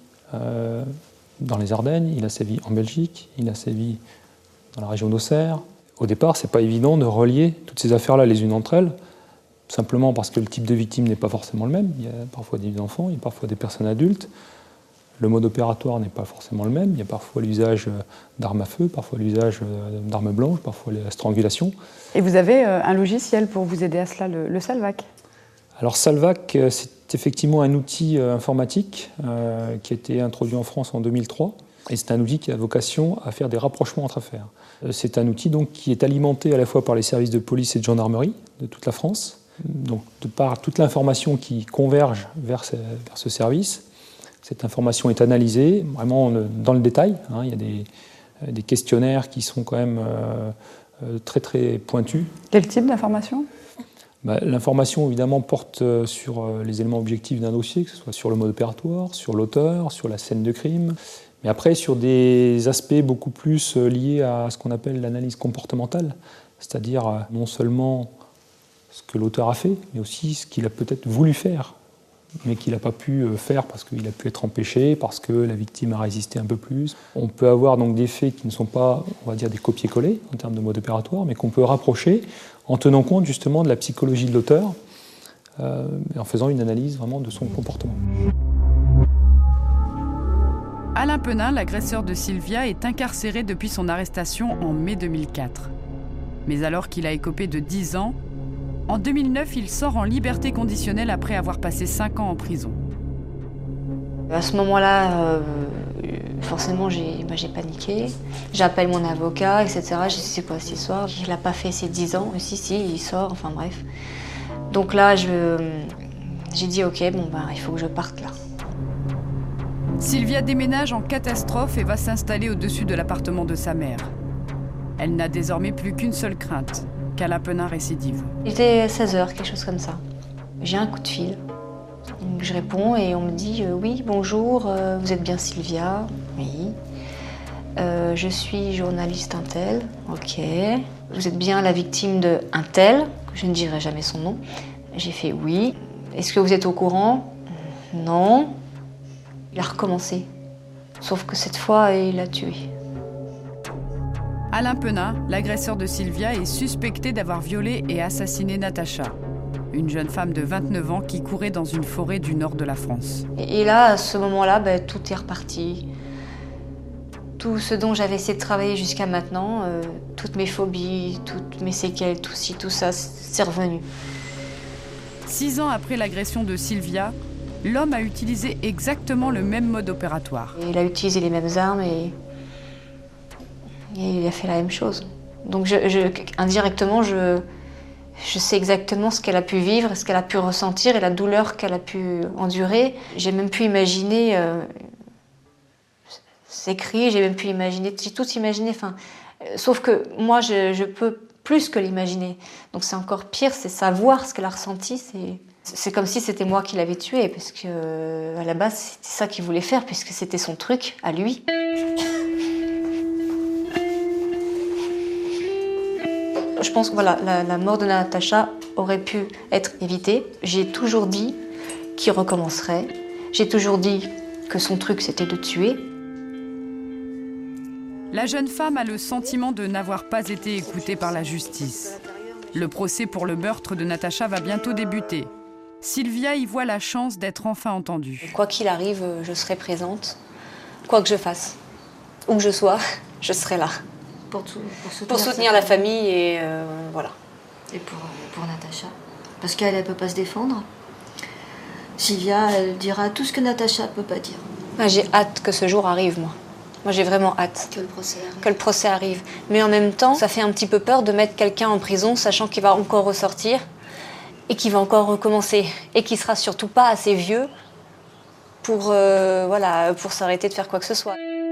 dans les Ardennes, il a sévi en Belgique, il a sévi dans la région d'Auxerre. Au départ, ce n'est pas évident de relier toutes ces affaires-là les unes entre elles, simplement parce que le type de victime n'est pas forcément le même. Il y a parfois des enfants, il y a parfois des personnes adultes. Le mode opératoire n'est pas forcément le même. Il y a parfois l'usage d'armes à feu, parfois l'usage d'armes blanches, parfois la strangulation. Et vous avez un logiciel pour vous aider à cela, le Salvac ? Alors Salvac, c'est effectivement un outil informatique qui a été introduit en France en 2003. Et c'est un outil qui a vocation à faire des rapprochements entre affaires. C'est un outil donc, qui est alimenté à la fois par les services de police et de gendarmerie de toute la France. Donc, de par toute l'information qui converge vers ce service, cette information est analysée vraiment dans le détail. Il y a des questionnaires qui sont quand même très très pointus. Quel type d'information ? L'information évidemment porte sur les éléments objectifs d'un dossier, que ce soit sur le mode opératoire, sur l'auteur, sur la scène de crime, mais après sur des aspects beaucoup plus liés à ce qu'on appelle l'analyse comportementale, c'est-à-dire non seulement ce que l'auteur a fait, mais aussi ce qu'il a peut-être voulu faire, mais qu'il n'a pas pu faire parce qu'il a pu être empêché, parce que la victime a résisté un peu plus. On peut avoir donc des faits qui ne sont pas, on va dire, des copier-coller en termes de mode opératoire, mais qu'on peut rapprocher en tenant compte justement de la psychologie de l'auteur et en faisant une analyse vraiment de son comportement. Alain Penin, l'agresseur de Sylvia, est incarcéré depuis son arrestation en mai 2004. Mais alors qu'il a écopé de 10 ans, en 2009, il sort en liberté conditionnelle après avoir passé 5 ans en prison. À ce moment-là, forcément, j'ai paniqué. J'appelle mon avocat, etc. Je dis, c'est quoi cette histoire ? Il n'a pas fait ses 10 ans. Si, il sort, enfin bref. Donc là, j'ai dit, ok, il faut que je parte là. Sylvia déménage en catastrophe et va s'installer au-dessus de l'appartement de sa mère. Elle n'a désormais plus qu'une seule crainte, qu'Alain Penin récidive. Il était 16h, quelque chose comme ça. J'ai un coup de fil. Donc je réponds et on me dit oui, bonjour, vous êtes bien Sylvia ? Oui. Je suis journaliste Intel. Ok. Vous êtes bien la victime de Intel, que je ne dirai jamais son nom. J'ai fait oui. Est-ce que vous êtes au courant ? Non. Il a recommencé. Sauf que cette fois, il l'a tué. Alain Penin, l'agresseur de Sylvia, est suspecté d'avoir violé et assassiné Natacha, une jeune femme de 29 ans qui courait dans une forêt du nord de la France. Et là, à ce moment-là, tout est reparti. Tout ce dont j'avais essayé de travailler jusqu'à maintenant, toutes mes phobies, toutes mes séquelles, tout ci, tout ça, c'est revenu. 6 ans après l'agression de Sylvia, l'homme a utilisé exactement le même mode opératoire. Et il a utilisé les mêmes armes et il a fait la même chose. Donc indirectement, je Je sais exactement ce qu'elle a pu vivre, ce qu'elle a pu ressentir et la douleur qu'elle a pu endurer. J'ai même pu imaginer ses cris, j'ai même pu imaginer, j'ai tout imaginé. Sauf que moi, je peux plus que l'imaginer. Donc c'est encore pire, c'est savoir ce qu'elle a ressenti. C'est comme si c'était moi qui l'avais tuée, parce que à la base, c'était ça qu'il voulait faire, puisque c'était son truc à lui. Je pense que voilà, la mort de Natacha aurait pu être évitée. J'ai toujours dit qu'il recommencerait. J'ai toujours dit que son truc, c'était de tuer. La jeune femme a le sentiment de n'avoir pas été écoutée par la justice. Le procès pour le meurtre de Natacha va bientôt débuter. Sylvia y voit la chance d'être enfin entendue. Quoi qu'il arrive, je serai présente. Quoi que je fasse, où que je sois, je serai là. Pour soutenir la famille et voilà. Et pour Natacha. Parce qu'elle ne peut pas se défendre. Sylvia, elle dira tout ce que Natacha ne peut pas dire. J'ai hâte que ce jour arrive, moi. Moi, j'ai vraiment hâte que le procès arrive. Mais en même temps, ça fait un petit peu peur de mettre quelqu'un en prison, sachant qu'il va encore ressortir et qu'il va encore recommencer. Et qu'il ne sera surtout pas assez vieux pour s'arrêter de faire quoi que ce soit.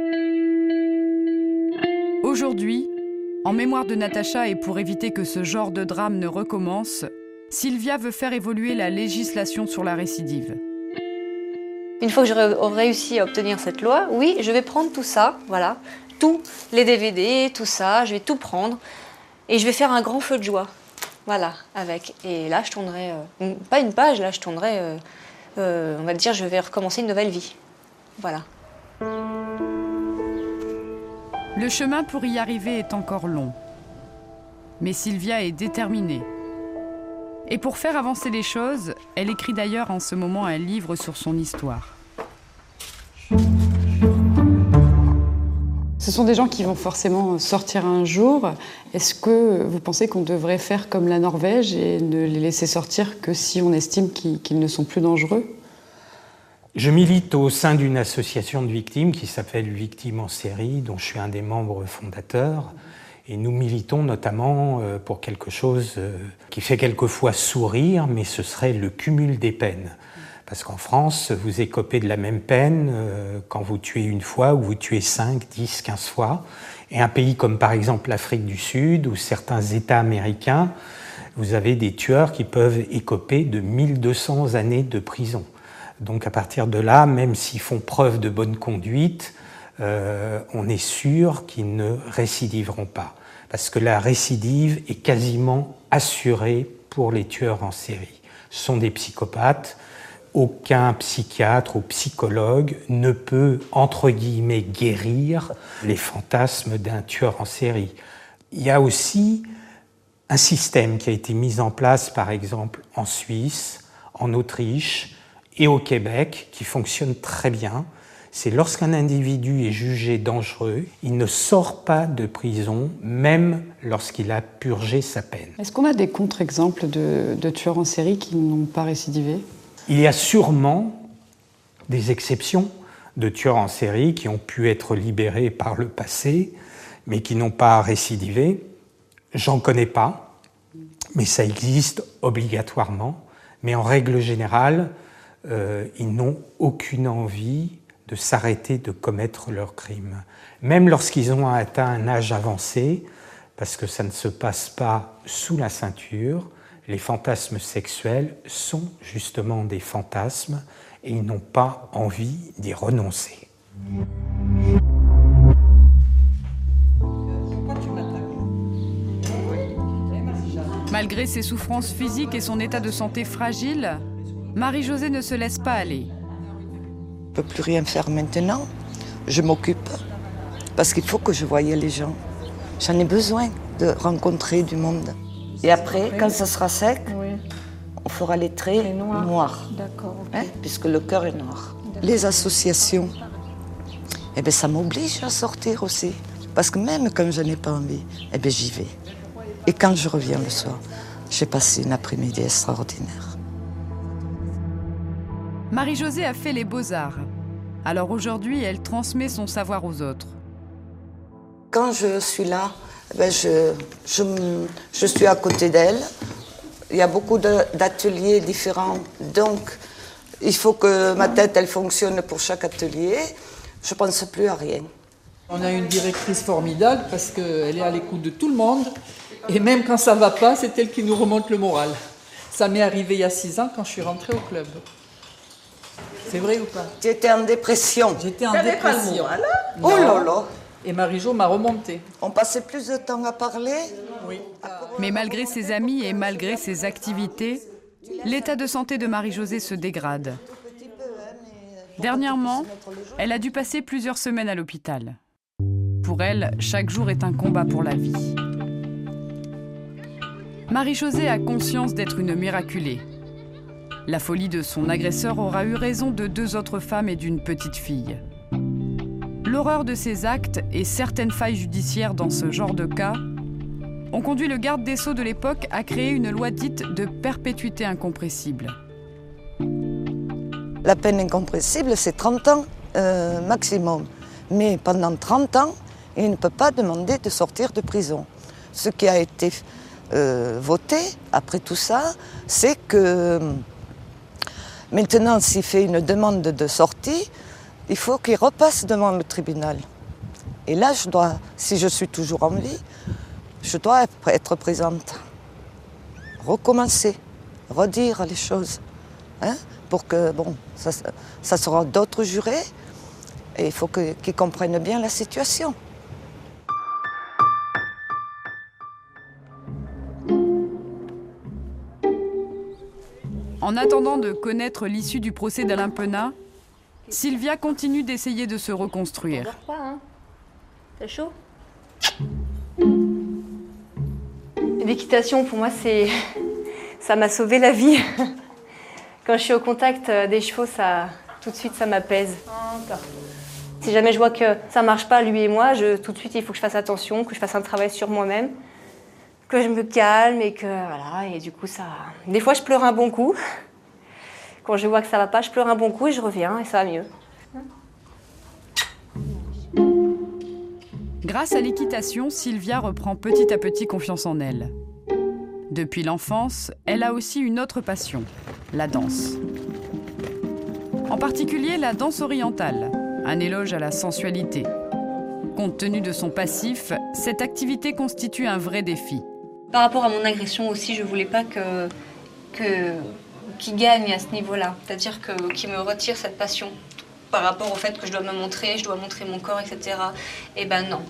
Aujourd'hui, en mémoire de Natacha et pour éviter que ce genre de drame ne recommence, Sylvia veut faire évoluer la législation sur la récidive. Une fois que j'aurai réussi à obtenir cette loi, oui, je vais prendre tout ça, voilà, tous les DVD, tout ça, je vais tout prendre et je vais faire un grand feu de joie, voilà, avec. Et là, je tournerai, pas une page, là, je tournerai, on va dire, je vais recommencer une nouvelle vie, voilà. Le chemin pour y arriver est encore long. Mais Sylvia est déterminée. Et pour faire avancer les choses, elle écrit d'ailleurs en ce moment un livre sur son histoire. Ce sont des gens qui vont forcément sortir un jour. Est-ce que vous pensez qu'on devrait faire comme la Norvège et ne les laisser sortir que si on estime qu'ils ne sont plus dangereux ? Je milite au sein d'une association de victimes qui s'appelle Victimes en série, dont je suis un des membres fondateurs. Et nous militons notamment pour quelque chose qui fait quelquefois sourire, mais ce serait le cumul des peines. Parce qu'en France, vous écopez de la même peine quand vous tuez une fois ou vous tuez 5, 10, 15 fois. Et un pays comme par exemple l'Afrique du Sud ou certains États américains, vous avez des tueurs qui peuvent écoper de 1200 années de prison. Donc à partir de là, même s'ils font preuve de bonne conduite, on est sûr qu'ils ne récidiveront pas. Parce que la récidive est quasiment assurée pour les tueurs en série. Ce sont des psychopathes. Aucun psychiatre ou psychologue ne peut, entre guillemets, guérir les fantasmes d'un tueur en série. Il y a aussi un système qui a été mis en place, par exemple, en Suisse, en Autriche et au Québec, qui fonctionne très bien. C'est lorsqu'un individu est jugé dangereux, il ne sort pas de prison, même lorsqu'il a purgé sa peine. Est-ce qu'on a des contre-exemples de tueurs en série qui n'ont pas récidivé ? Il y a sûrement des exceptions de tueurs en série qui ont pu être libérés par le passé, mais qui n'ont pas récidivé. J'en connais pas, mais ça existe obligatoirement. Mais en règle générale, ils n'ont aucune envie de s'arrêter de commettre leurs crimes. Même lorsqu'ils ont atteint un âge avancé, parce que ça ne se passe pas sous la ceinture, les fantasmes sexuels sont justement des fantasmes et ils n'ont pas envie d'y renoncer. Malgré ses souffrances physiques et son état de santé fragile, Marie-Josée ne se laisse pas aller. Je ne peux plus rien faire maintenant. Je m'occupe parce qu'il faut que je voie les gens. J'en ai besoin de rencontrer du monde. Et après, quand ça sera sec, on fera les traits noirs. D'accord. Hein, puisque le cœur est noir. Les associations, eh ben, ça m'oblige à sortir aussi. Parce que même quand je n'ai pas envie, eh ben, j'y vais. Et quand je reviens le soir, j'ai passé une après-midi extraordinaire. Marie-Josée a fait les beaux-arts. Alors aujourd'hui, elle transmet son savoir aux autres. Quand je suis là, ben je suis à côté d'elle. Il y a beaucoup d'ateliers différents, donc il faut que ma tête elle fonctionne pour chaque atelier. Je ne pense plus à rien. On a une directrice formidable parce qu'elle est à l'écoute de tout le monde. Et même quand ça ne va pas, c'est elle qui nous remonte le moral. Ça m'est arrivé il y a 6 ans quand je suis rentrée au club. C'est vrai ou pas? Tu étais en dépression. J'étais en dépression. Oh là là. Et Marie-Jo m'a remonté. On passait plus de temps à parler. Oui. Mais malgré ses amis et malgré ses activités, l'état de santé de Marie-Josée se dégrade. Dernièrement, elle a dû passer plusieurs semaines à l'hôpital. Pour elle, chaque jour est un combat pour la vie. Marie-Josée a conscience d'être une miraculée. La folie de son agresseur aura eu raison de 2 autres femmes et d'une petite fille. L'horreur de ses actes et certaines failles judiciaires dans ce genre de cas ont conduit le garde des Sceaux de l'époque à créer une loi dite de perpétuité incompressible. La peine incompressible, c'est 30 ans maximum. Mais pendant 30 ans, il ne peut pas demander de sortir de prison. Ce qui a été voté après tout ça, c'est que maintenant, s'il fait une demande de sortie, il faut qu'il repasse devant le tribunal. Et là, si je suis toujours en vie, je dois être présente. Recommencer, redire les choses. Hein, pour que, ça sera d'autres jurés. Et il faut qu'ils comprennent bien la situation. En attendant de connaître l'issue du procès d'Alain Penat, Sylvia continue d'essayer de se reconstruire. Ça pas, hein? T'as chaud? L'équitation, pour moi, ça m'a sauvé la vie. Quand je suis au contact des chevaux, tout de suite, ça m'apaise. Si jamais je vois que ça marche pas, lui et moi, tout de suite, il faut que je fasse attention, que je fasse un travail sur moi-même, que je me calme et que voilà. Et du coup, des fois, je pleure un bon coup. Quand je vois que ça va pas, je pleure un bon coup et je reviens et ça va mieux. Grâce à l'équitation, Sylvia reprend petit à petit confiance en elle. Depuis l'enfance, elle a aussi une autre passion, la danse. En particulier la danse orientale, un éloge à la sensualité. Compte tenu de son passif, cette activité constitue un vrai défi. Par rapport à mon agression aussi, je voulais pas qu'il gagne à ce niveau-là. C'est-à-dire qu'il me retire cette passion par rapport au fait que je dois me montrer, je dois montrer mon corps, etc. Et ben non.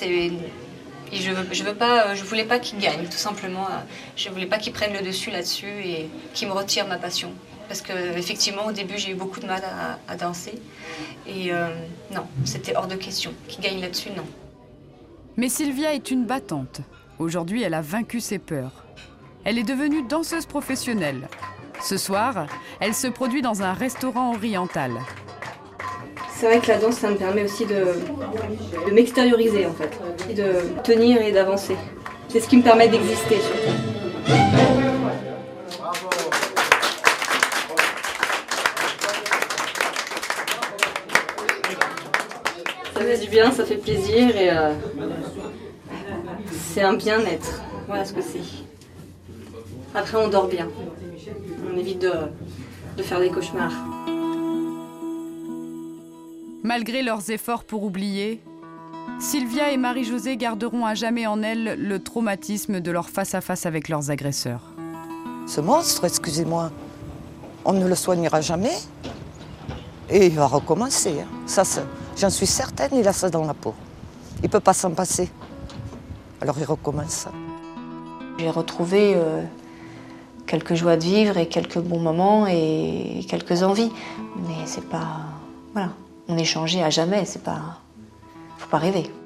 Je voulais pas qu'il gagne, tout simplement. Je voulais pas qu'il prenne le dessus là-dessus et qu'il me retire ma passion. Parce qu'effectivement, au début, j'ai eu beaucoup de mal à danser. Et non, c'était hors de question. Qu'il gagne là-dessus, non. Mais Sylvia est une battante. Aujourd'hui, elle a vaincu ses peurs. Elle est devenue danseuse professionnelle. Ce soir, elle se produit dans un restaurant oriental. C'est vrai que la danse, ça me permet aussi de m'extérioriser, en fait. Et de tenir et d'avancer. C'est ce qui me permet d'exister, surtout. Ça fait du bien, ça fait plaisir et c'est un bien-être. Voilà ce que c'est. Après, on dort bien. On évite de faire des cauchemars. Malgré leurs efforts pour oublier, Sylvia et Marie-Josée garderont à jamais en elles le traumatisme de leur face-à-face avec leurs agresseurs. Ce monstre, excusez-moi, on ne le soignera jamais et il va recommencer. Ça, j'en suis certaine, il a ça dans la peau. Il ne peut pas s'en passer. Alors il recommence. J'ai retrouvé quelques joies de vivre et quelques bons moments et quelques envies. Mais c'est pas... Voilà, on est changé à jamais, c'est pas... Faut pas rêver.